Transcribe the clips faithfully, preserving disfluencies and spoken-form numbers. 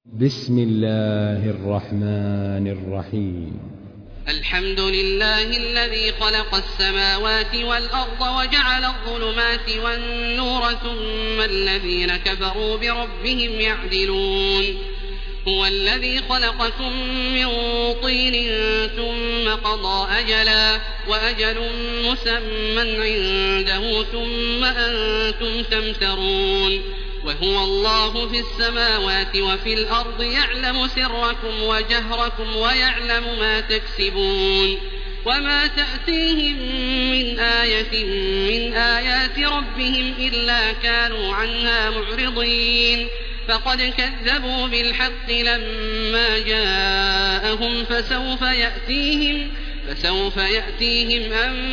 بسم الله الرحمن الرحيم. الحمد لله الذي خلق السماوات والأرض وجعل الظلمات والنور ثم الذين كفروا بربهم يعدلون. هو الذي خلقكم من طين ثم قضى أجلا وأجل مسمى عنده ثم أنتم تمترون. وهو الله في السماوات وفي الأرض يعلم سركم وجهركم ويعلم ما تكسبون. وما تأتيهم من آية من آيات ربهم إلا كانوا عنها معرضين. فقد كذبوا بالحق لما جاءهم فسوف يأتيهم فسوف يأتيهم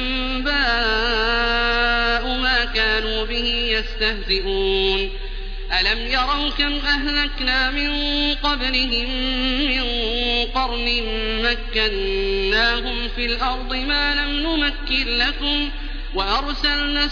أنباء ما كانوا به يستهزئون. ألم يروا كم أهلكنا من قبلهم من قرن مكناهم في الأرض ما لم نمكن لكم وأرسلنا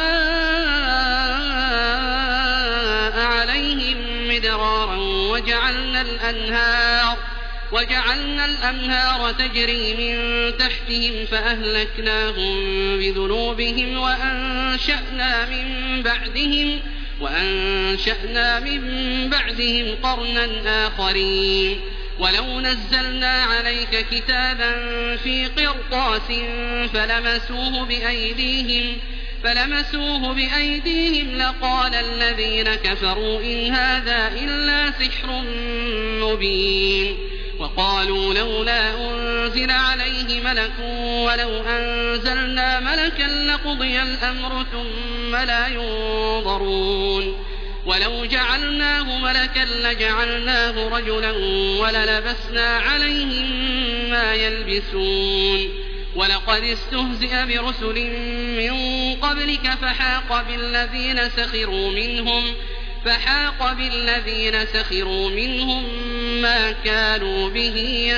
السماء عليهم مدرارا وجعلنا الأنهار وجعلنا الأنهار تجري من تحتهم فأهلكناهم بذنوبهم وأنشأنا من بعدهم وأنشأنا من بعدهم قرنا آخرين. ولو نزلنا عليك كتابا في قرطاس فلمسوه بأيديهم فلمسوه بأيديهم لقال الذين كفروا إن هذا إلا سحر مبين. وقالوا لولا أنزل عليه ملك ولو أنزلنا ملكا لقضي الأمر ثم لا ينظرون. ولو جعلناه ملكا لجعلناه رجلا وللبسنا عليهم ما يلبسون. ولقد استهزئ برسل من قبلك فحاق بالذين سخروا منهم فحاق بالذين سخروا منهم ما كانوا به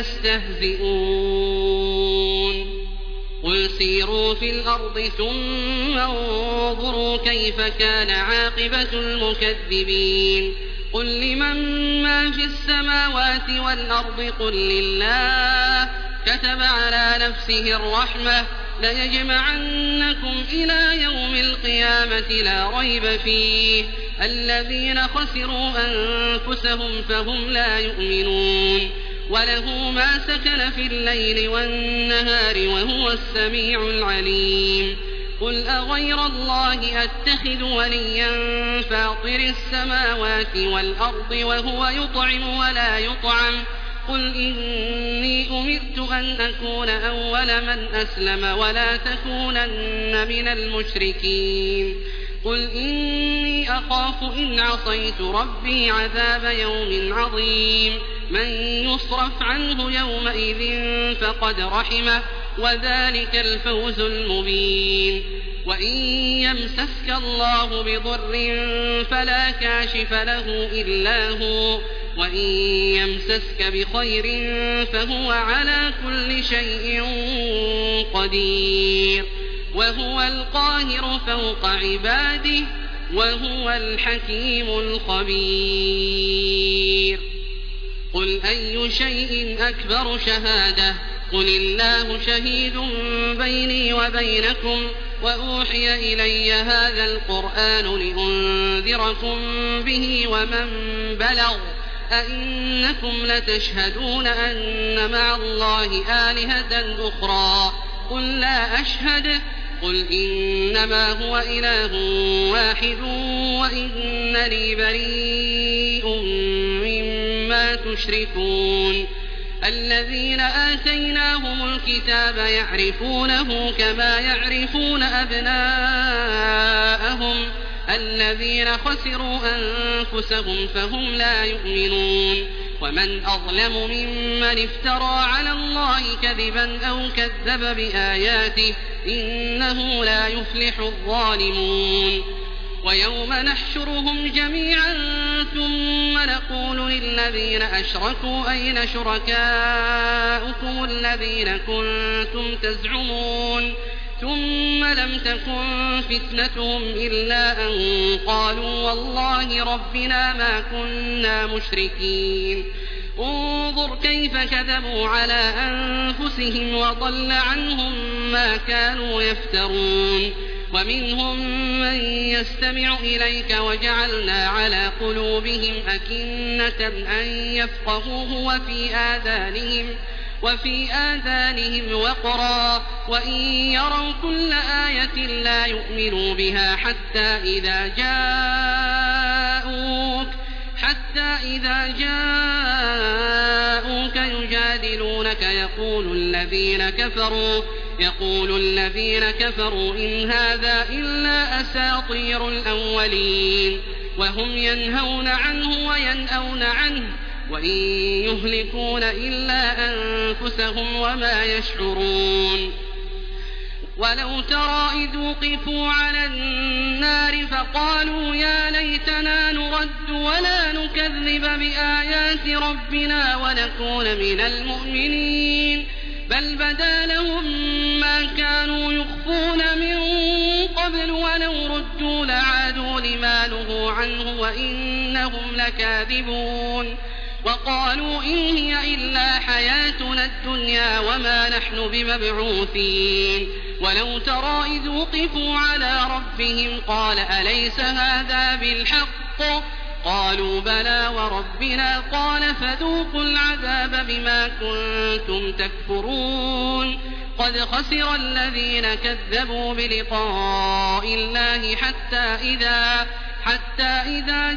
يستهزئون. قل سيروا في الأرض ثم انظروا كيف كان عاقبة المكذبين. قل لمن ما في السماوات والأرض قل لله كتب على نفسه الرحمة ليجمعنكم إلى يوم القيامة لا ريب فيه الذين خسروا أنفسهم فهم لا يؤمنون. وله ما سكن في الليل والنهار وهو السميع العليم. قل أغير الله أتخذ وليا فاطر السماوات والأرض وهو يطعم ولا يطعم قل إني أمرت أن أكون أول من أسلم ولا تكونن من المشركين. قل إني أخاف إن عصيت ربي عذاب يوم عظيم. من يصرف عنه يومئذ فقد رحمه وذلك الفوز المبين. وإن يمسسك الله بضر فلا كاشف له إلا هو وإن يمسسك بخير فهو على كل شيء قدير. وهو القاهر فوق عباده وهو الحكيم الخبير. قل أي شيء أكبر شهادة قل الله شهيد بيني وبينكم وأوحي إلي هذا القرآن لأنذركم به ومن بلغ أئنكم لتشهدون أن مع الله آلهة أخرى قل لا أشهد قل إنما هو إله واحد وإنني بريء مما تشركون. الذين آتيناهم الكتاب يعرفونه كما يعرفون أبناءهم الذين خسروا أنفسهم فهم لا يؤمنون. ومن أظلم ممن افترى على الله كذبا أو كذب بآياته إنه لا يفلح الظالمون. ويوم نحشرهم جميعا ثم نقول للذين أشركوا أين شركاؤكم الذين كنتم تزعمون ثم لم تكن فتنتهم إلا أن قالوا والله ربنا ما كنا مشركين انظر كيف كذبوا على أنفسهم وضل عنهم ما كانوا يفترون ومنهم من يستمع إليك وجعلنا على قلوبهم أكنة أن يفقهوه وفي آذانهم وفي آذانهم وقرا وإن يروا كل آية لا يؤمنوا بها حتى إذا جاءوك حتى إذا جاءوك يجادلونك يقول الذين كفروا يقول الذين كفروا إن هذا إلا أساطير الأولين وهم ينهون عنه وينأون عنه وإن يهلكون إلا أنفسهم وما يشعرون ولو ترى إذ وقفوا على النار فقالوا يا ليتنا نرد ولا نكذب بآيات ربنا ونكون من المؤمنين بل بدا لهم ما كانوا يخفون من قبل ولو ردوا لعادوا لما نهوا عنه وإنهم لكاذبون وقالوا إن هي إلا حياتنا الدنيا وما نحن بمبعوثين ولو ترى إذ وقفوا على ربهم قال أليس هذا بالحق قالوا بلى وربنا قال فذوقوا العذاب بما كنتم تكفرون قد خسر الذين كذبوا بلقاء الله حتى إذا حتى إذا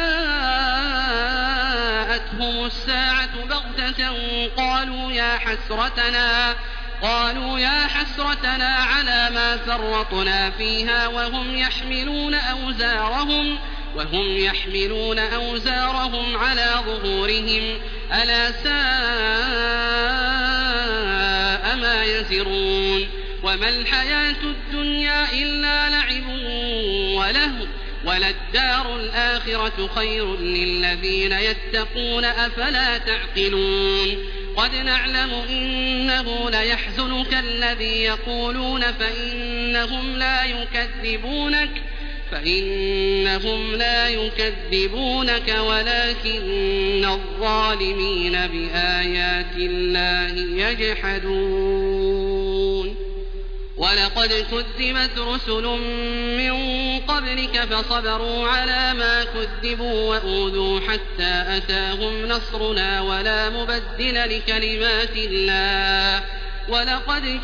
جاءتهم الساعة بغتة قالوا يا حسرتنا قالوا يا حسرتنا على ما فرطنا فيها وهم يحملون أوزارهم وهم يحملون أوزارهم على ظهورهم ألا ساء ما يزرون وما الحياة الدنيا إلا لعب ولهو وللدار الآخرة خير للذين يتقون أفلا تعقلون قد نعلم إنه ليحزنك الذي يقولون فإنهم لا يكذبونك فإنهم لا يكذبونك ولكن الظالمين بآيات الله يجحدون ولقد كذبت رسل من قبلك فصبروا على ما كذبوا وأوذوا حتى أتاهم نصرنا ولا مبدل لكلمات الله ولقد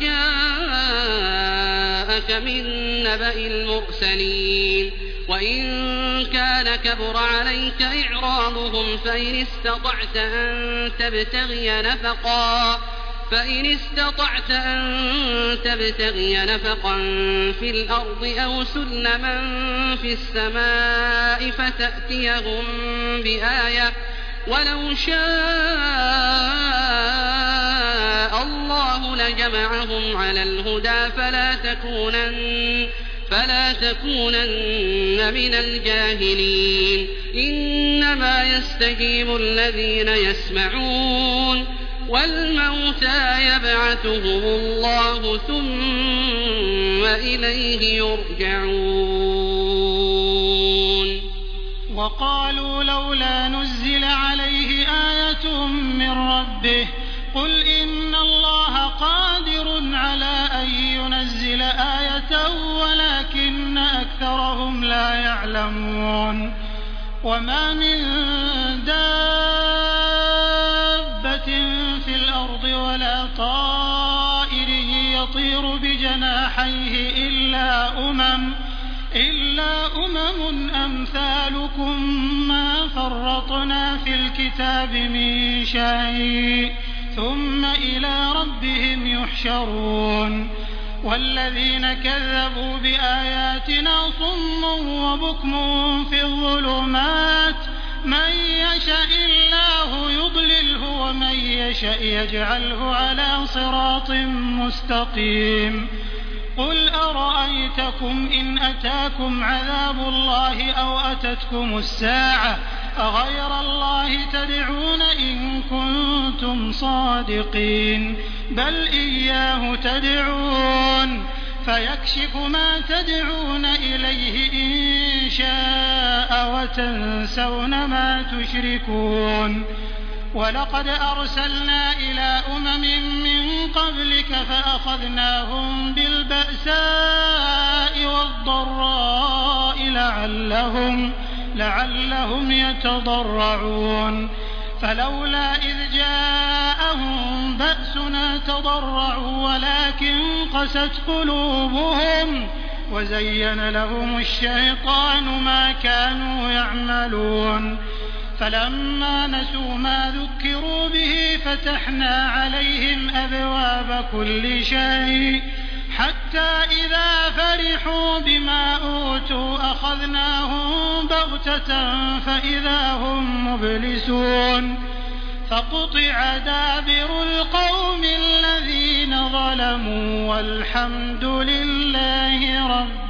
جاءك من نبأ المرسلين وإن كان كبر عليك إعراضهم فإن استطعت أن تبتغي نفقا فإن استطعت أن تبتغي نفقا في الأرض أو سلما في السماء فتأتيهم بآية ولو شاء الله لجمعهم على الهدى فلا تكونن فلا تكونن من الجاهلين إنما يستجيب الذين يسمعون والموتى يبعثهم الله ثم إليه يرجعون وقالوا لولا نزل عليه آية من ربه قل إن الله قادر على أن ينزل آية ولكن أكثرهم لا يعلمون وما من دابة في الأرض ولا طائر يطير بجناحيه إلا أمم إلا أمم أمثالكم ما فرطنا في الكتاب من شيء ثم إلى ربهم يحشرون والذين كذبوا بآياتنا صم وبكم في الظلمات من يشاء الله يضلله ومن يشاء يجعله على صراط مستقيم قل أرأيتكم إن أتاكم عذاب الله أو أتتكم الساعة أغير الله تدعون إن كنتم صادقين بل إياه تدعون فيكشف ما تدعون إليه إن شاء وتنسون ما تشركون. ولقد أرسلنا إلى أمم من قبلك فأخذناهم بالبأساء والضراء لعلهم, لعلهم يتضرعون. فلولا إذ جاءهم بأسنا تضرعوا ولكن قست قلوبهم وزين لهم الشيطان ما كانوا يعملون. فلما نسوا ما ذكروا به فتحنا عليهم أبواب كل شيء حتى إذا فرحوا بما أوتوا أخذناهم بغتة فإذا هم مبلسون. فقطع دابر القوم الذين ظلموا والحمد لله رب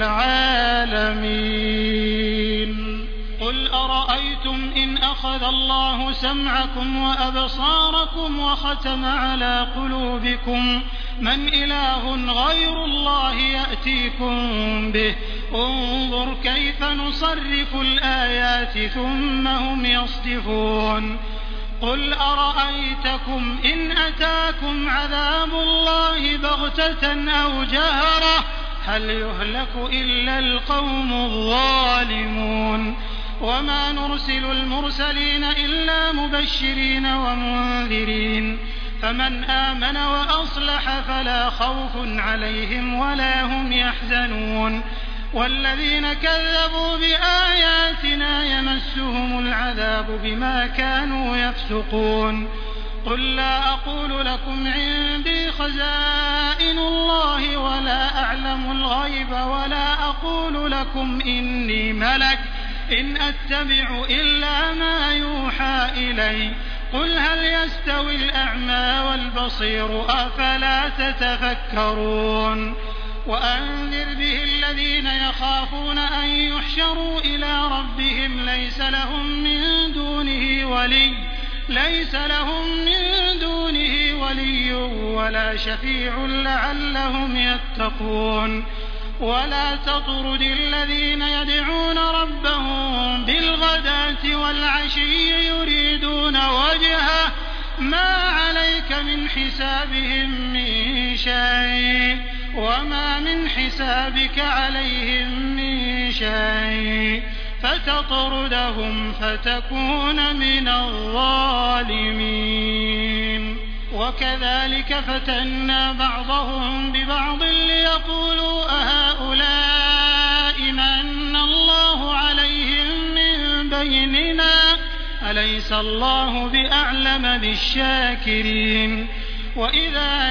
العالمين. قل أرأيتم إن أخذ الله سمعكم وأبصاركم وختم على قلوبكم من إله غير الله يأتيكم به انظر كيف نصرف الآيات ثم هم يصدفون. قل أرأيتكم إن أتاكم عذاب الله بغتة أو جهرة هل يهلك إلا القوم الظالمون. وما نرسل المرسلين إلا مبشرين ومنذرين فمن آمن وأصلح فلا خوف عليهم ولا هم يحزنون. والذين كذبوا بآياتنا يمسهم العذاب بما كانوا يفسقون. قل لا أقول لكم عندي خزائن الله ولا أعلم الغيب ولا أقول لكم إني ملك إن أتبع إلا ما يوحى إلي قل هل يستوي الأعمى والبصير أفلا تتفكرون. وأنذر به الذين يخافون أن يحشروا إلى ربهم ليس لهم من دونه ولي ليس لهم من دونه ولي ولا شفيع لعلهم يتقون. ولا تطرد الذين يدعون ربهم بالغداة والعشي يريدون وجهه ما عليك من حسابهم من شيء وما من حسابك عليهم من شيء فتطردهم فتكون من الظالمين. وكذلك فتنا بعضهم ببعض ليقولوا أهؤلاء من الله عليهم من بيننا أليس الله بأعلم بالشاكرين. وإذا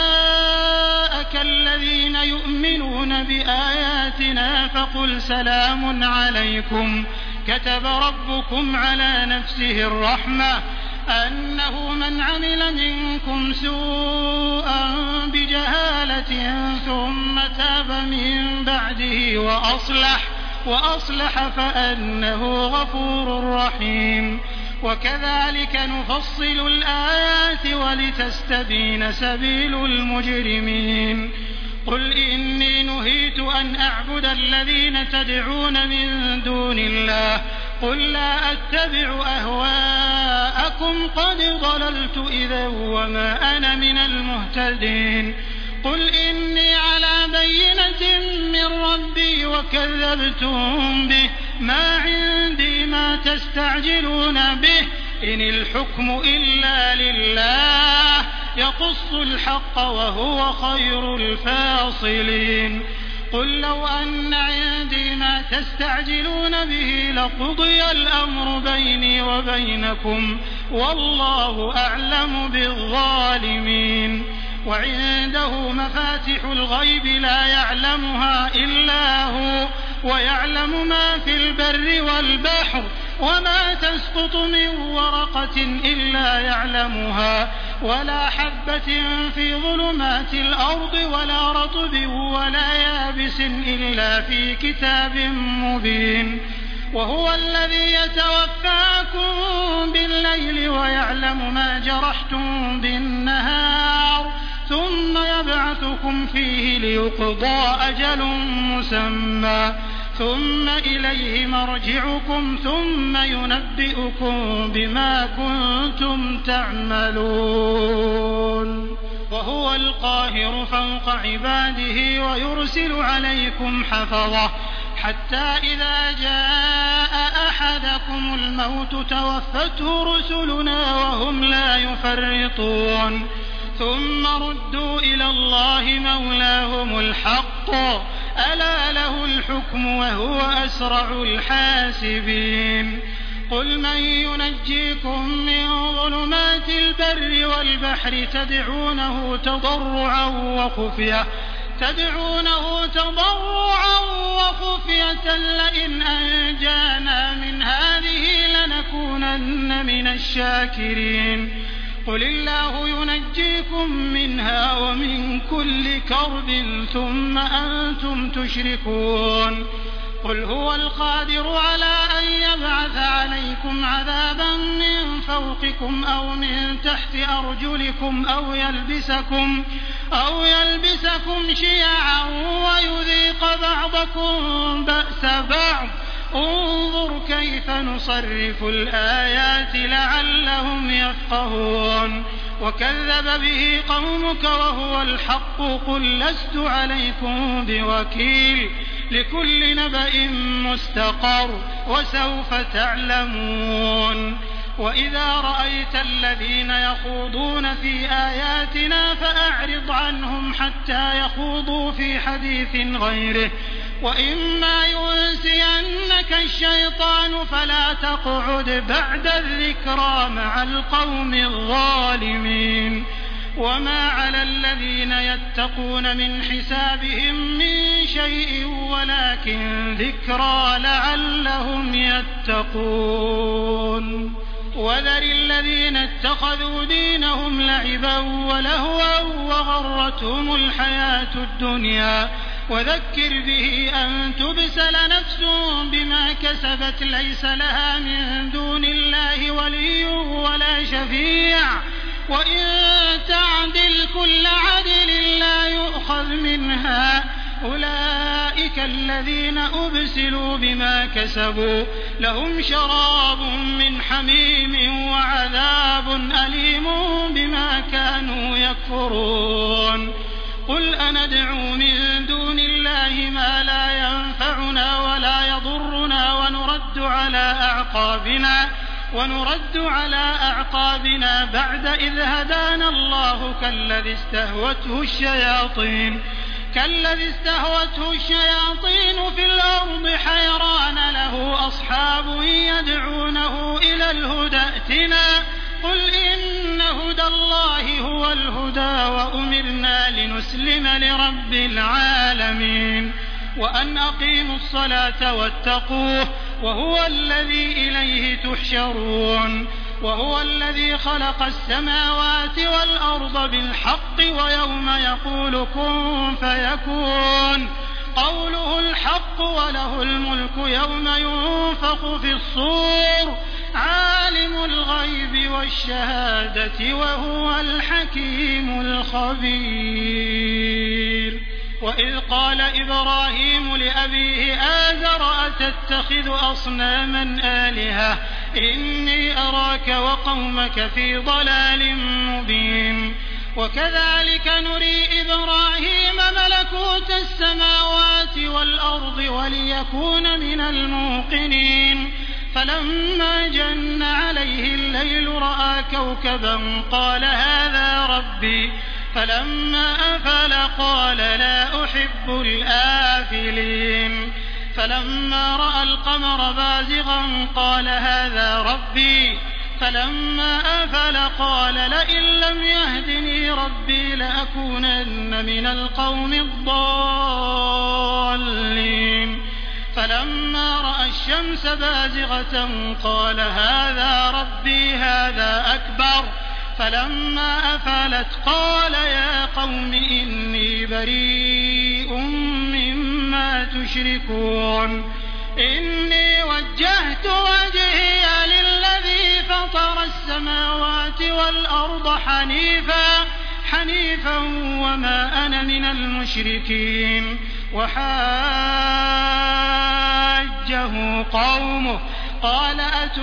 جاءك الذين يؤمنون بآياتنا فقل سلام عليكم كتب ربكم على نفسه الرحمة أنه من عمل منكم سوءا بجهالة ثم تاب من بعده وأصلح وأصلح فأنه غفور رحيم. وكذلك نفصل الآيات ولتستبين سبيل المجرمين. قل إني نهيت أن أعبد الذين تدعون من دون الله قل لا أتبع أهواءكم قد ضللت إذا وما أنا من المهتدين. قل إني على بينة من ربي وكذبتم به ما عندي ما تستعجلون به إن الحكم إلا لله يقص الحق وهو خير الفاصلين. قل لو أن عندي ما تستعجلون به لقضي الأمر بيني وبينكم والله أعلم بالظالمين. وعنده مفاتح الغيب لا يعلمها إلا هو ويعلم ما في البر والبحر وما تسقط من ورقة إلا يعلمها ولا حبة في ظلمات الأرض ولا رطب ولا يابس إلا في كتاب مبين. وهو الذي يتوفاكم بالليل ويعلم ما جرحتم بالنهار ثم يبعثكم فيه ليقضى أجل مسمى ثم إليه مرجعكم ثم ينبئكم بما كنتم تعملون وهو القاهر فوق عباده ويرسل عليكم حفظة حتى إذا جاء أحدكم الموت توفته رسلنا وهم لا يفرطون ثم ردوا إلى الله مولاهم الحق ألا له الحكم وهو أسرع الحاسبين قل من ينجيكم من ظلمات البر والبحر تدعونه تضرعا وخفية تدعونه تضرعا وخفية لئن أنجانا من هذه لنكونن من الشاكرين قل الله ينجيكم منها ومن كل كرب ثم أنتم تشركون قل هو القادر على أن يبعث عليكم عذابا من فوقكم أو من تحت أرجلكم أو يلبسكم أو يلبسكم شيعا ويذيق بعضكم بأس بعض انظر كيف نصرف الآيات لعلهم يفقهون وكذب به قومك وهو الحق قل لست عليكم بوكيل لكل نبأ مستقر وسوف تعلمون وإذا رأيت الذين يخوضون في آياتنا فأعرض عنهم حتى يخوضوا في حديث غيره وإما ينسينك الشيطان فلا تقعد بعد الذكرى مع القوم الظالمين وما على الذين يتقون من حسابهم من شيء ولكن ذكرى لعلهم يتقون وذر الذين اتخذوا دينهم لعبا ولهوا وغرتهم الحياة الدنيا وذكر به أن تبسل نفس بما كسبت ليس لها من دون الله ولي ولا شفيع وإن تعدل كل عدل لا يؤخذ منها أولئك الذين أبسلوا بما كسبوا لهم شراب من حميم وعذاب أليم بما كانوا يكفرون قل أندعو من دون الله ما لا ينفعنا ولا يضرنا ونرد على أعقابنا ونرد على أعقابنا بعد إذ هدانا الله كالذي استهوته الشياطين كالذي استهوته الشياطين في الأرض حيران له أصحاب يدعونه إلى الهدى ائتنا قل إن هدى الله هو الهدى وأمرنا لنسلم لرب العالمين وأن أقيموا الصلاة واتقوه وهو الذي إليه تحشرون وهو الذي خلق السماوات والأرض بالحق ويوم يقول كن فيكون قوله الحق وله الملك يوم ينفخ في الصور عالم الغيب والشهادة وهو الحكيم الخبير وإذ قال إبراهيم لأبيه آزر أتتخذ أصناما آلهة إني أراك وقومك في ضلال مبين وكذلك نري إبراهيم ملكوت السماوات والأرض وليكون من الموقنين فلما جن عليه الليل رأى كوكبا قال هذا ربي فلما أفل قال لا أحب الآفلين فلما رأى القمر بازغا قال هذا ربي فلما أفل قال لئن لم يهدني ربي لأكونن من القوم الضالين فلما رأى الشمس بازغة قال هذا ربي هذا أكبر فلما أفلت قال يا قوم إني بريء مما تشركون إني وجهت وجهي للذي فطر السماوات والأرض حنيفا حنيفا وما أنا من المشركين. وحاجه قومه قال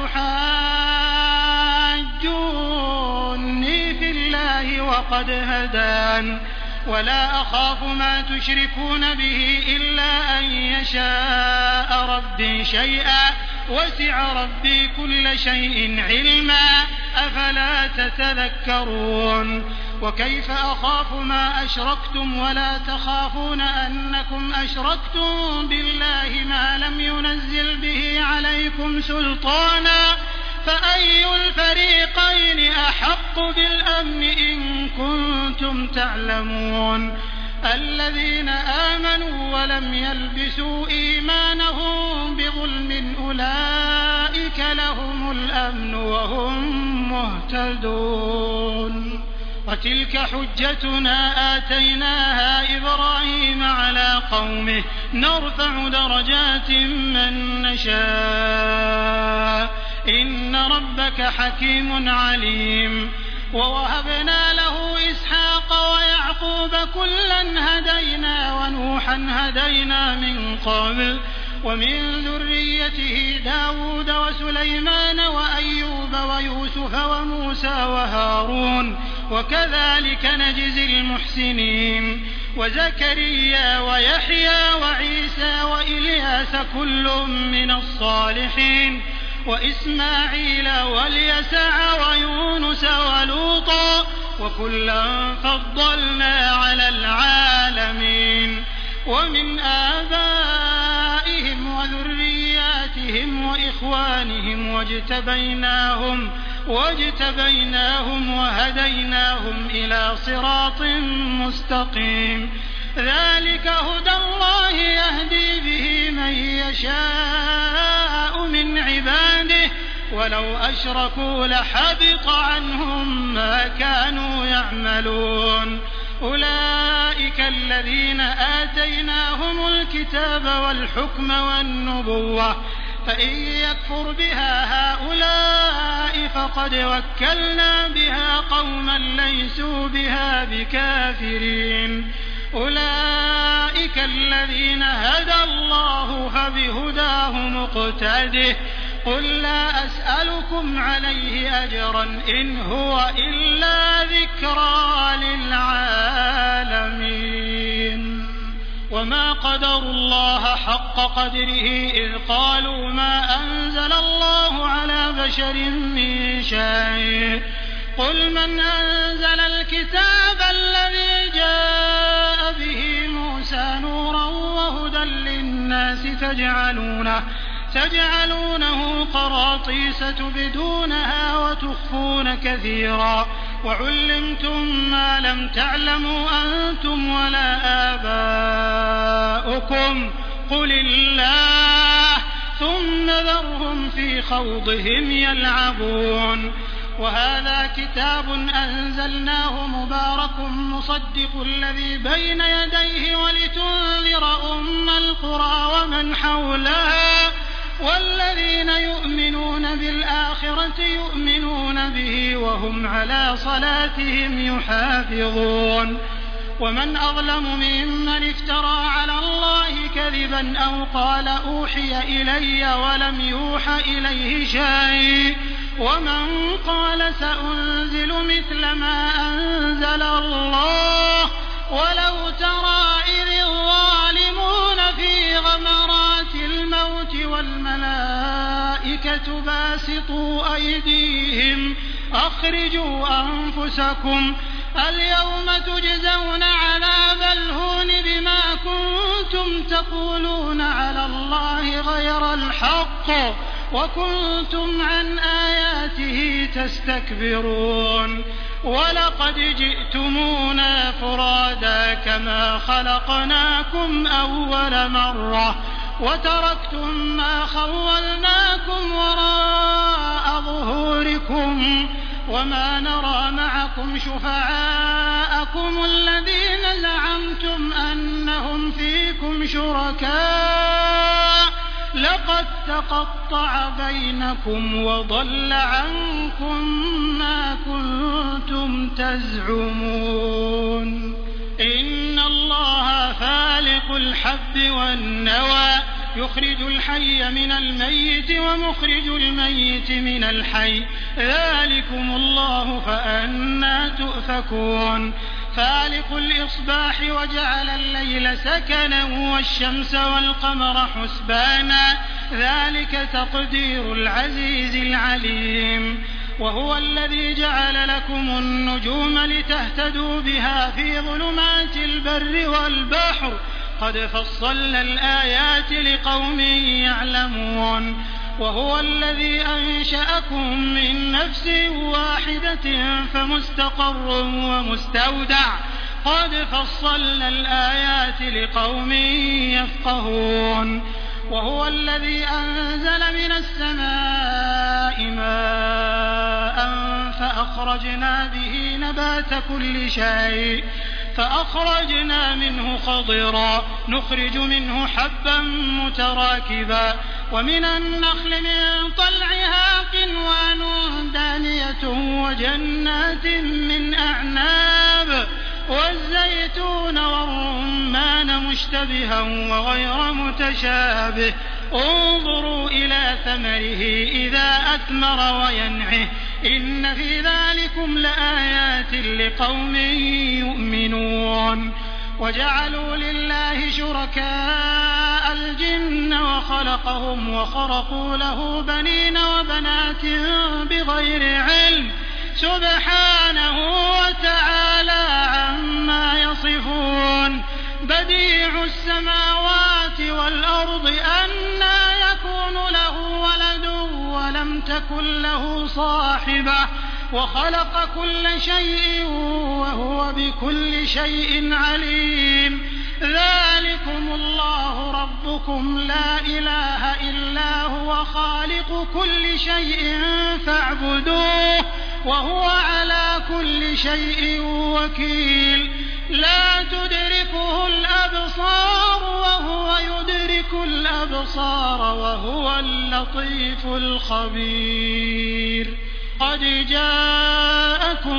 أتحاجوني في الله وقد هدان ولا أخاف ما تشركون به إلا أن يشاء ربي شيئا وسع ربي كل شيء علما أفلا تتذكرون. وكيف أخاف ما أشركتم ولا تخافون أنكم أشركتم بالله ما لم ينزل به عليكم سلطانا فأي الفريقين أحق بالأمن إن كنتم تعلمون. الذين آمنوا ولم يلبسوا إيمانهم بظلم أولئك لهم الأمن وهم مهتدون. وتلك حجتنا آتيناها إبراهيم على قومه نرفع درجات من نشاء إن ربك حكيم عليم. ووهبنا له إسحاق ويعقوب كلا هدينا ونوحا هدينا من قبل ومن ذريته داود وسليمان وأيوب ويوسف وموسى وهارون وكذلك نجزي المحسنين. وزكريا ويحيى وعيسى وإلياس كل من الصالحين وإسماعيل واليسع ويونس ولوطا وكلا فضلنا على العالمين. ومن آبائهم وذرياتهم وإخوانهم واجتبيناهم واجتبيناهم وهديناهم إلى صراط مستقيم. ذلك هدى الله يهدي به من يشاء من عباده ولو أشركوا لحبط عنهم ما كانوا يعملون. أولئك الذين آتيناهم الكتاب والحكم والنبوة فإن يكفر بها هؤلاء فقد وكلنا بها قوما ليسوا بها بكافرين. أولئك الذين هدى الله فبهداه مقتده قل لا أسألكم عليه أجرا إن هو إلا ذكرى للعالمين. وما قدروا الله حق قدره إذ قالوا ما أنزل الله على بشر من شيء قل من أنزل الكتاب الذي جاء به موسى نورا وهدى للناس تجعلونه تجعلونه قراطيس تبدونها وتخفون كثيرا وعلمتم ما لم تعلموا أنتم ولا آباؤكم قل الله ثم ذرهم في خوضهم يلعبون. وهذا كتاب أنزلناه مبارك مصدق الذي بين يديه ولتنذر أم القرى ومن حولها والذين يؤمنون بالآخرة يؤمنون به وهم على صلاتهم يحافظون. ومن أظلم ممن افترى على الله كذبا أو قال أوحي إلي ولم يوح إليه شيء ومن قال سأنزل مثل ما أنزل الله ولو ترى إذ الظالمون في غمرات الموت والملائكة باسطوا أيديهم أخرجوا أنفسكم اليوم تجزون عذاب الهون بما كنتم تقولون على الله غير الحق وكنتم عن آياته تستكبرون. ولقد جئتمونا فرادا كما خلقناكم أول مرة وتركتم ما خولناكم وراء ظهوركم وما نرى معكم شفعاءكم الذين زعمتم أنهم فيكم شركاء لقد تقطع بينكم وضل عنكم ما كنتم كنتم تزعمون إن الله فالق الحب والنوى يخرج الحي من الميت ومخرج الميت من الحي ذلكم الله فأنى تؤفكون فالق الإصباح وجعل الليل سكنا والشمس والقمر حسبانا ذلك تقدير العزيز العليم وهو الذي جعل لكم النجوم لتهتدوا بها في ظلمات البر والبحر قد فصلنا الآيات لقوم يعلمون وهو الذي أنشأكم من نفس واحدة فمستقر ومستودع قد فصلنا الآيات لقوم يفقهون وهو الذي أنزل من السماء ماء فأخرجنا به نبات كل شيء فأخرجنا منه خضرا نخرج منه حبا متراكبا ومن النخل من طلعها قنوان دانية وجنات من أعناب والزيتون والرمان مشتبها وغير متشابه انظروا إلى ثمره إذا أثمر وينعه إن في ذلكم لآيات لقوم يؤمنون وجعلوا لله شركاء الجن وخلقهم وخرقوا له بنين وبنات بغير علم سبحانه وتعالى عما يصفون بديع السماوات والأرض أنى يكون له ولد ولم تكن له صاحبة وخلق كل شيء وهو بكل شيء عليم ذلكم الله ربكم لا إله إلا هو خالق كل شيء فاعبدوه وهو على كل شيء وكيل لا تدركه الأبصار وهو يدرك الأبصار وهو اللطيف الخبير قد جاءكم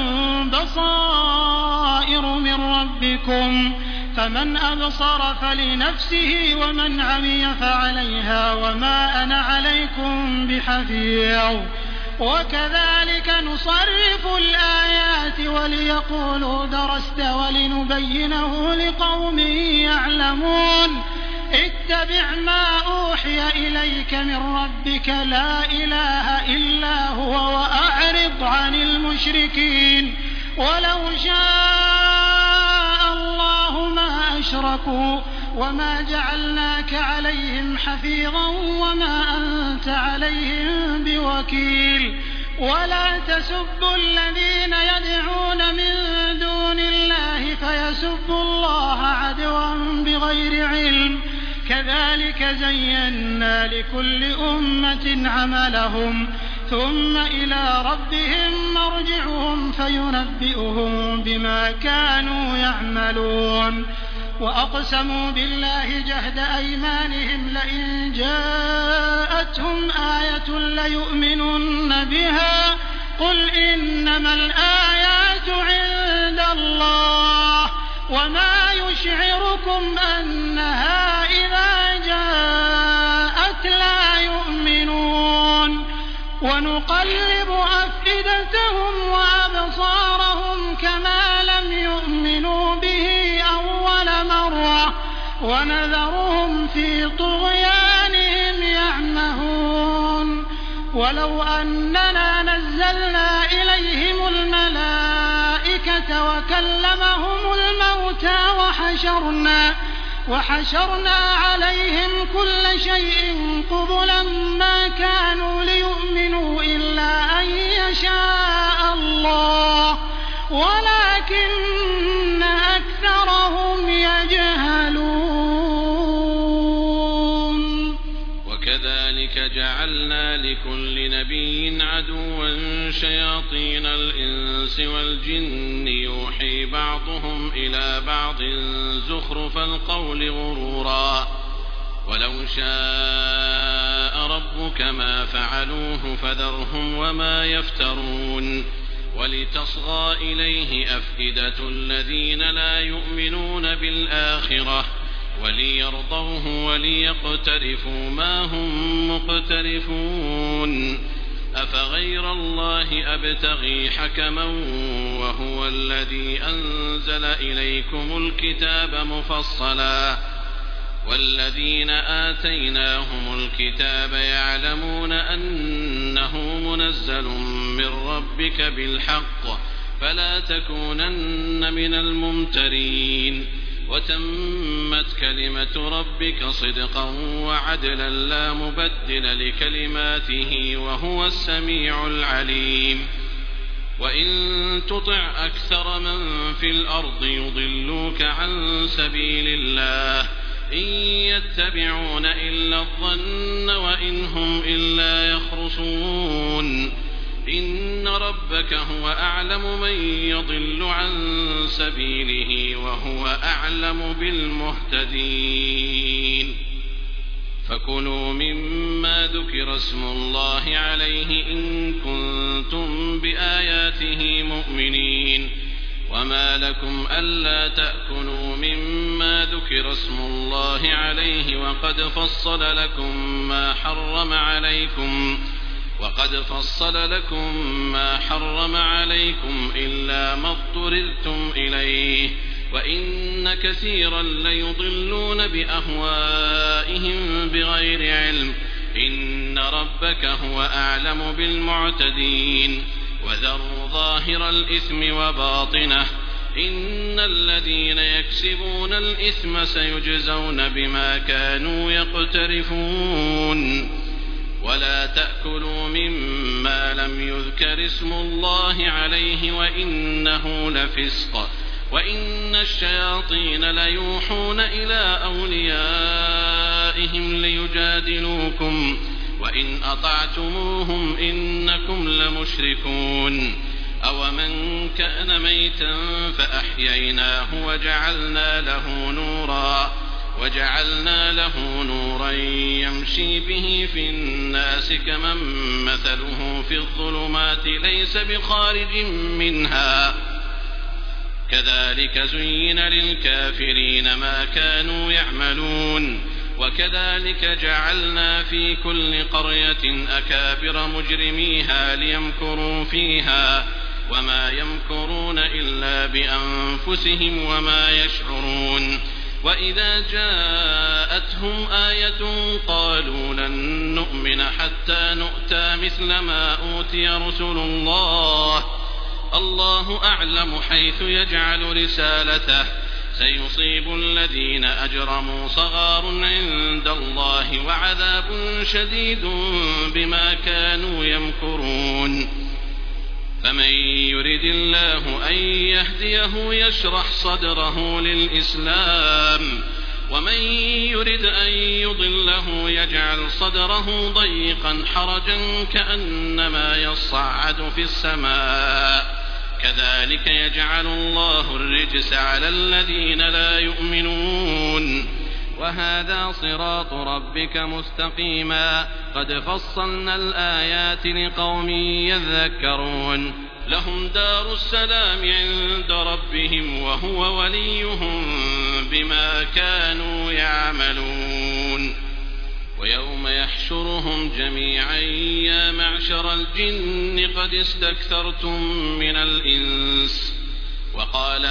بصائر من ربكم فمن أبصر فلنفسه ومن عمي فعليها وما أنا عليكم بحفيظ وكذلك نصرف الآيات وليقولوا درست ولنبينه لقوم يعلمون اتبع ما أوحي إليك من ربك لا إله إلا هو وأعرض عن المشركين ولو شاء الله ما أشركوا وما جعلناك عليهم حفيظا وما أنت عليهم بوكيل ولا تسبوا الذين يدعون من دون الله فيسبوا الله عدوا بغير علم كذلك زينا لكل أمة عملهم ثم إلى ربهم مرجعهم فينبئهم بما كانوا يعملون وأقسموا بالله جهد أيمانهم لئن جاءتهم آية ليؤمنن بها قل إنما الآيات عند الله وما يشعركم أنها إذا جاءت لا يؤمنون ونقلب أفئدتهم وأبصارهم كما لم يؤمنوا به أول مرة ونذرهم في طغيانهم يعمهون ولو أننا نزلنا إليهم الملائكة وكلمهم الموتى وحشرنا وحشرنا عليهم كل شيء قبلا ما كانوا ليؤمنوا إلا أن يشاء الله ولكن أكثرهم يجهلون وكذلك جعلنا لكل نبي عدوا شياطين الإنس والجن يوحي بعضهم إلى بعض زخرف القول غرورا ولو شاء ربك ما فعلوه فذرهم وما يفترون ولتصغى إليه أفئدة الذين لا يؤمنون بالآخرة وليرضوه وليقترفوا ما هم مقترفون أفغير الله أبتغي حكما وهو الذي أنزل إليكم الكتاب مفصلا والذين آتيناهم الكتاب يعلمون أنه منزل من ربك بالحق فلا تكونن من الممترين وتمت كلمة ربك صدقا وعدلا لا مبدل لكلماته وهو السميع العليم وإن تطع أكثر من في الأرض يضلوك عن سبيل الله إن يتبعون إلا الظن وإن هم إلا يخرصون إن ربك هو أعلم من يضل عن سبيله وهو أعلم بالمهتدين فكلوا مما ذكر اسم الله عليه إن كنتم بآياته مؤمنين وما لكم ألا تأكلوا مما ذكر اسم الله عليه وقد فصل لكم ما حرم عليكم وقد فصل لكم ما حرم عليكم إلا ما اضطررتم إليه وإن كثيرا ليضلون بأهوائهم بغير علم إن ربك هو أعلم بالمعتدين وذروا ظاهر الإثم وباطنه إن الذين يكسبون الإثم سيجزون بما كانوا يقترفون ولا تأكلوا مما لم يذكر اسم الله عليه وإنه لفسق وإن الشياطين ليوحون إلى أوليائهم ليجادلوكم وإن أطعتموهم إنكم لمشركون أومن كان ميتا فأحييناه وجعلنا له نورا وجعلنا له نورا يمشي به في الناس كمن مثله في الظلمات ليس بخارج منها كذلك زين للكافرين ما كانوا يعملون وكذلك جعلنا في كل قرية أكابر مجرميها ليمكروا فيها وما يمكرون إلا بأنفسهم وما يشعرون وإذا جاءتهم آية قالوا لن نؤمن حتى نؤتى مثل ما أوتي رسل الله الله أعلم حيث يجعل رسالته سيصيب الذين أجرموا صغار عند الله وعذاب شديد بما كانوا يمكرون فمن يرد الله أن يهديه يشرح صدره للإسلام ومن يرد أن يضله يجعل صدره ضيقا حرجا كأنما يصعد في السماء كذلك يجعل الله الرجس على الذين لا يؤمنون وهذا صراط ربك مستقيما قد فصلنا الآيات لقوم يذكرون لهم دار السلام عند ربهم وهو وليهم بما كانوا يعملون ويوم يحشرهم جميعا يا معشر الجن قد استكثرتم من الإنس وقال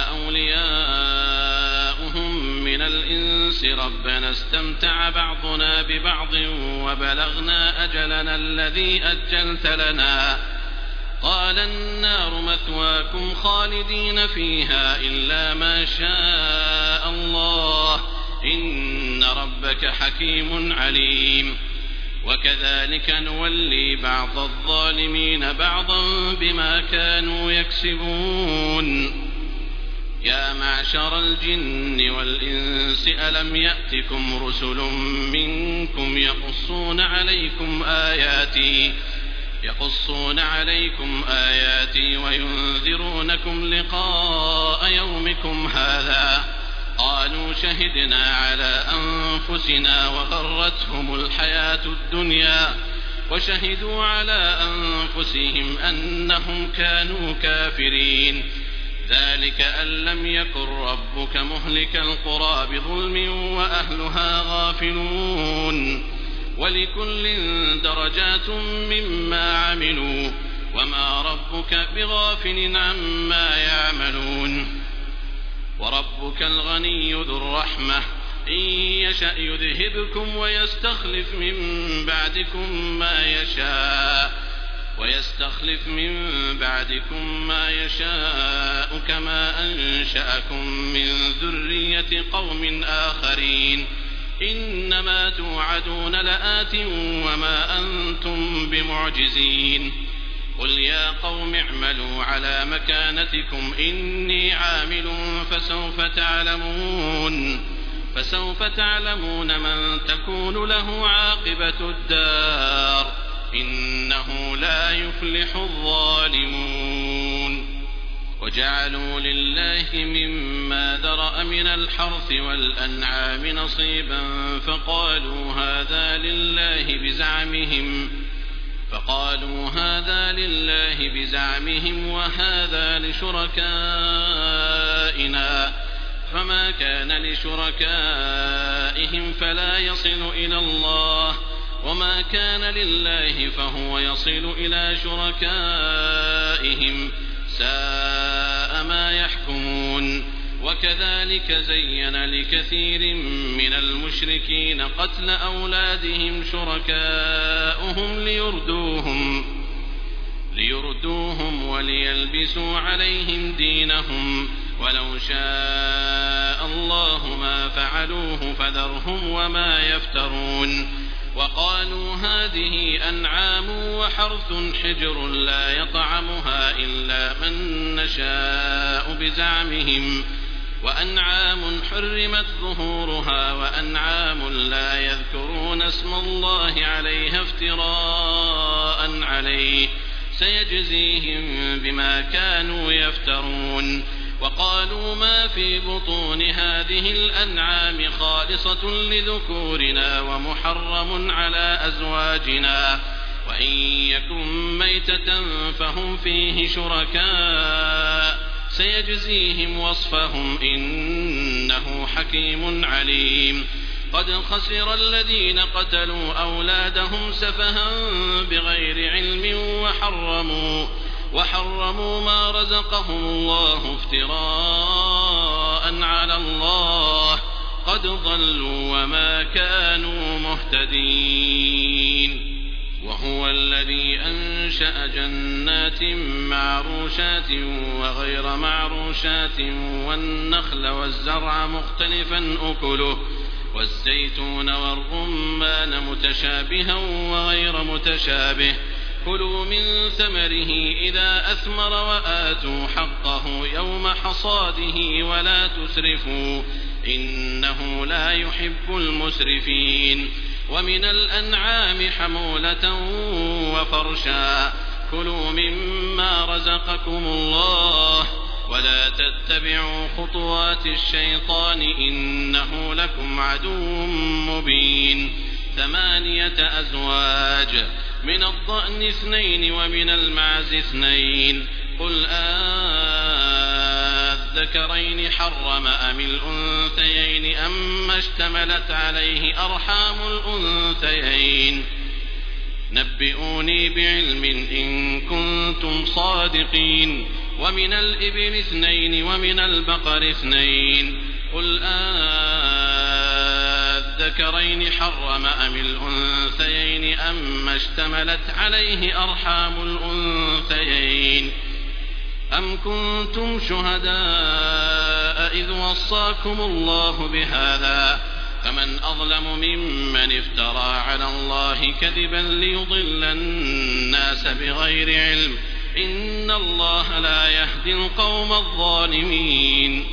أولياؤهم من الإنس ربنا استمتع بعضنا ببعض وبلغنا أجلنا الذي أجلت لنا قال النار مثواكم خالدين فيها إلا ما شاء الله إن ربك حكيم عليم وكذلك نولي بعض الظالمين بعضا بما كانوا يكسبون يا معشر الجن والإنس ألم يأتكم رسل منكم يقصون عليكم آياتي يقصون عليكم آياتي وينذرونكم لقاء يومكم هذا قالوا شهدنا على أنفسنا وغرتهم الحياة الدنيا وشهدوا على أنفسهم أنهم كانوا كافرين. ذلك أن لم يكن ربك مهلك القرى بظلم وأهلها غافلون. ولكل درجات مما عملوا وما ربك بغافل عما يعملون. وربك الغني ذو الرحمة إن يشأ يذهبكم ويستخلف من بعدكم ما يشاء ويستخلف من بعدكم ما يشاء كما أنشأكم من ذرية قوم آخرين. إنما توعدون لآت وما أنتم بمعجزين. قل يا قوم اعملوا على مكانتكم إني عامل فسوف تعلمون فسوف تعلمون من تكون له عاقبة الدار إنه لا يفلح الظالمون. وجعلوا لله مما ذرأ من الحرث والأنعام نصيبا فقالوا هذا لله بزعمهم فقالوا هذا لله بزعمهم وهذا لشركائنا فما كان لشركائهم فلا يصل إلى الله وما كان لله فهو يصل إلى شركائهم ساء ما يحكمون. وكذلك زين لكثير من المشركين قتل أولادهم شركاؤهم ليردوهم ليردوهم وليلبسوا عليهم دينهم ولو شاء الله ما فعلوه فذرهم وما يفترون. وقالوا هذه أنعام وحرث حجر لا يطعمها إلا من نشاء بزعمهم وأنعام حرمت ظهورها وأنعام لا يذكرون اسم الله عليها افتراء عليه سيجزيهم بما كانوا يفترون. وقالوا ما في بطون هذه الأنعام خالصة لذكورنا ومحرم على أزواجنا وإن يكن ميتة فهم فيه شركاء سيجزيهم وصفهم إنه حكيم عليم. قد خسر الذين قتلوا أولادهم سفها بغير علم وحرموا وحرموا ما رزقهم الله افتراء على الله قد ضلوا وما كانوا مهتدين. وهو الذي أنشأ جنات معروشات وغير معروشات والنخل والزرع مختلفا أكله والزيتون والرمان متشابها وغير متشابه كلوا من ثمره إذا أثمر وآتوا حقه يوم حصاده ولا تسرفوا إنه لا يحب المسرفين. ومن الأنعام حمولة وفرشا كلوا مما رزقكم الله ولا تتبعوا خطوات الشيطان إنه لكم عدو مبين. ثمانية أزواج من الضأن اثنين ومن المعز اثنين قل آذكرين حرم أم الأنثيين أما اشتملت عليه أرحام الأنثيين نبئوني بعلم إن كنتم صادقين. ومن الإبل اثنين ومن البقر اثنين قل آذكرين حرم أم الأنثيين أما اشتملت عليه أرحام الأنثيين أم كنتم شهداء إذ وصاكم الله بهذا فمن أظلم ممن افترى على الله كذبا ليضل الناس بغير علم إن الله لا يهدي القوم الظالمين.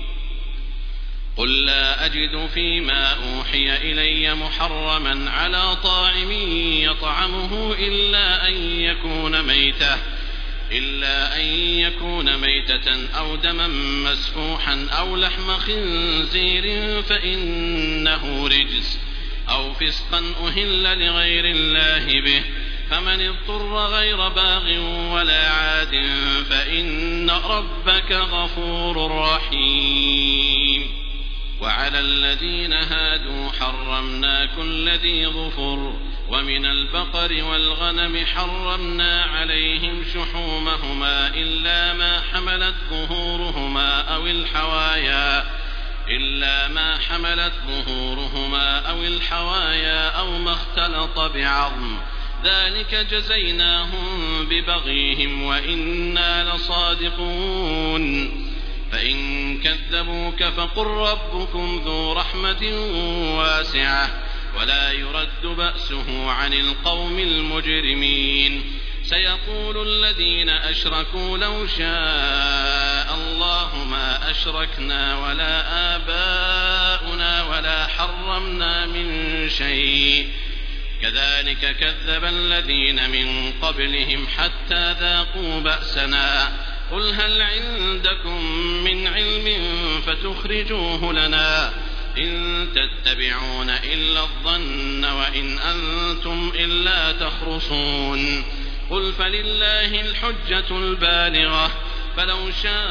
قل لا أجد فيما أوحي إلي محرما على طاعم يطعمه إلا أن يكون ميتة إلا أن يكون ميتة أو دما مسفوحا أو لحم خنزير فإنه رجس أو فسقا أهل لغير الله به فمن اضطر غير باغ ولا عاد فإن ربك غفور رحيم. وعلى الذين هادوا حرمنا كل ذي ظفر ومن البقر والغنم حرمنا عليهم شحومهما إلا ما حملت ظهورهما أو الحوايا إلا ما حملت ظهورهما أو الحوايا أو ما اختلط بعظم ذلك جزيناهم ببغيهم وإنا لصادقون. فإن كذبوك فقل ربكم ذو رحمة واسعة ولا يرد بأسه عن القوم المجرمين. سيقول الذين أشركوا لو شاء الله ما أشركنا ولا آباؤنا ولا حرمنا من شيء كذلك كذب الذين من قبلهم حتى ذاقوا بأسنا. قل هل عندكم من علم فتخرجوه لنا إن تتبعون إلا الظن وإن أنتم إلا تخرصون. قل فلله الحجة البالغة فلو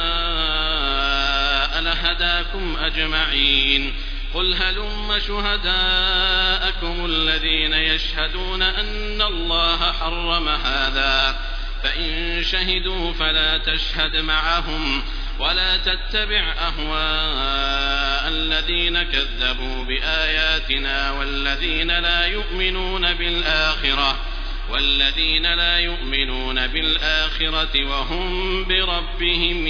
شاء لهداكم أجمعين. قل هلم شهداءكم الذين يشهدون أن الله حرم هذا فإن شهدوا فلا تشهد معهم ولا تتبع أهواء الذين كذبوا بآياتنا والذين لا يؤمنون بالآخرة والذين لا يؤمنون بالآخرة وهم بربهم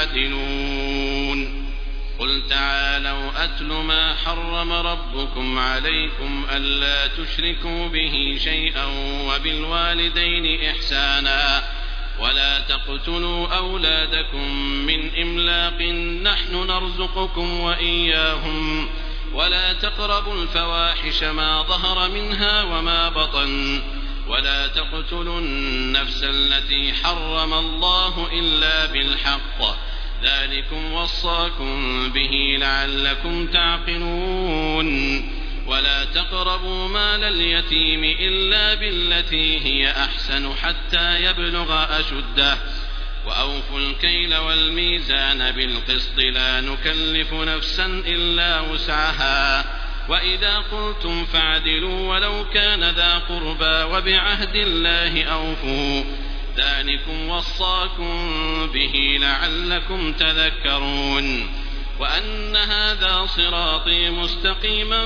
يعدلون. قل تعالوا أتل ما حرم ربكم عليكم ألا تشركوا به شيئا وبالوالدين إحسانا ولا تقتلوا أولادكم من إملاق نحن نرزقكم وإياهم ولا تقربوا الفواحش ما ظهر منها وما بطن ولا تقتلوا النفس التي حرم الله إلا بالحق ذلكم وصاكم به لعلكم تعقلون. ولا تقربوا مال اليتيم إلا بالتي هي أحسن حتى يبلغ أشده وأوفوا الكيل والميزان بالقسط لا نكلف نفسا إلا وسعها وإذا قلتم فاعدلوا ولو كان ذا قربى وبعهد الله أوفوا ذلكم وصاكم به لعلكم تذكرون. وأن هذا صراطي مستقيما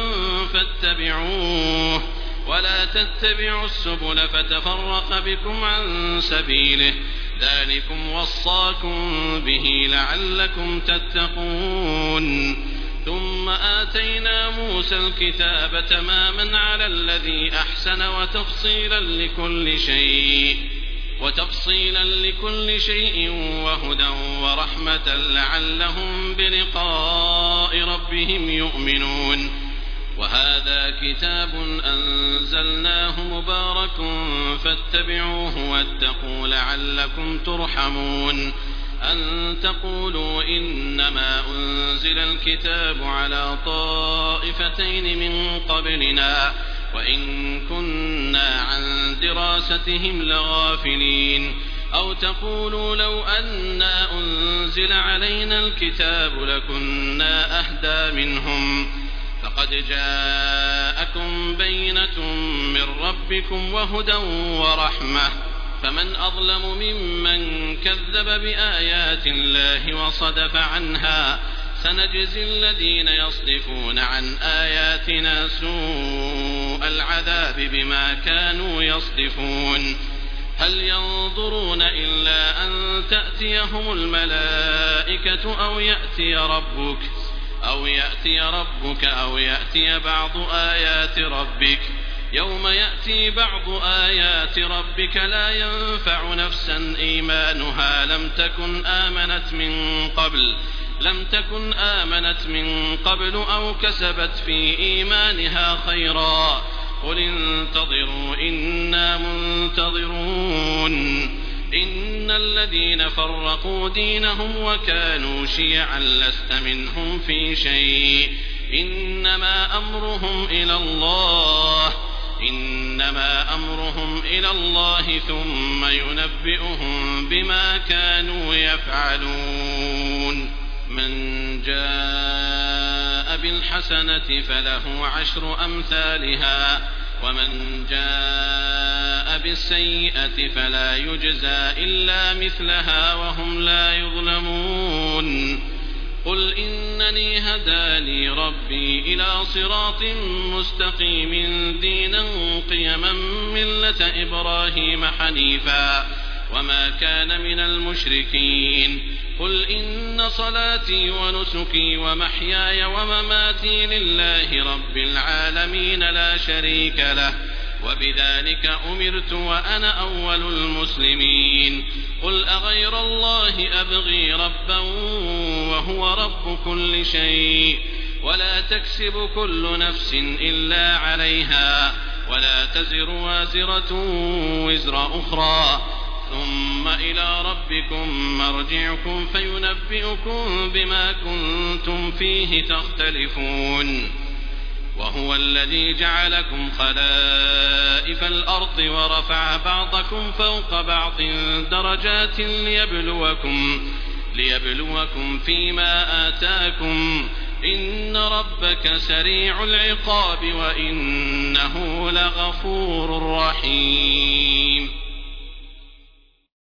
فاتبعوه ولا تتبعوا السبل فتفرق بكم عن سبيله ذلكم وصاكم به لعلكم تتقون. ثم آتينا موسى الكتاب تماما على الذي أحسن وتفصيلا لكل شيء وتفصيلا لكل شيء وهدى ورحمة لعلهم بلقاء ربهم يؤمنون. وهذا كتاب أنزلناه مبارك فاتبعوه واتقوا لعلكم ترحمون. أن تقولوا إنما أنزل الكتاب على طائفتين من قبلنا وإن كنا عن دراستهم لغافلين أو تقولوا لو أنا أنزل علينا الكتاب لكنا أهدى منهم فقد جاءكم بينة من ربكم وهدى ورحمة فمن أظلم ممن كذب بآيات الله وصدف عنها سنجزي الذين يصدفون عن آياتنا سوء العذاب بما كانوا يصدفون. هل ينظرون إلا أن تأتيهم الملائكة أو يأتي ربك أو يأتي ربك أو يأتي بعض آيات ربك يوم يأتي بعض آيات ربك لا ينفع نفسا إيمانها لم تكن آمنت من قبل لم تكن آمنت من قبل أو كسبت في إيمانها خيرا قل انتظروا إنا منتظرون. إن الذين فرقوا دينهم وكانوا شيعا لست منهم في شيء إنما أمرهم إلى الله إنما أمرهم إلى الله ثم ينبئهم بما كانوا يفعلون من جاء بالحسنة فله عشر أمثالها ومن جاء بالسيئة فلا يجزى إلا مثلها وهم لا يظلمون قل إنني هداني ربي إلى صراط مستقيم دينا قيما ملة إبراهيم حنيفا وما كان من المشركين قل إن صلاتي ونسكي ومحياي ومماتي لله رب العالمين لا شريك له وبذلك أمرت وأنا أول المسلمين قل أغير الله أبغي ربا وهو رب كل شيء ولا تكسب كل نفس إلا عليها ولا تزر وازرة وزر أخرى ثم إلى ربكم مرجعكم فينبئكم بما كنتم فيه تختلفون وهو الذي جعلكم خلائف الأرض ورفع بعضكم فوق بعض درجات ليبلوكم, ليبلوكم فيما آتاكم إن ربك سريع العقاب وإنه لغفور رحيم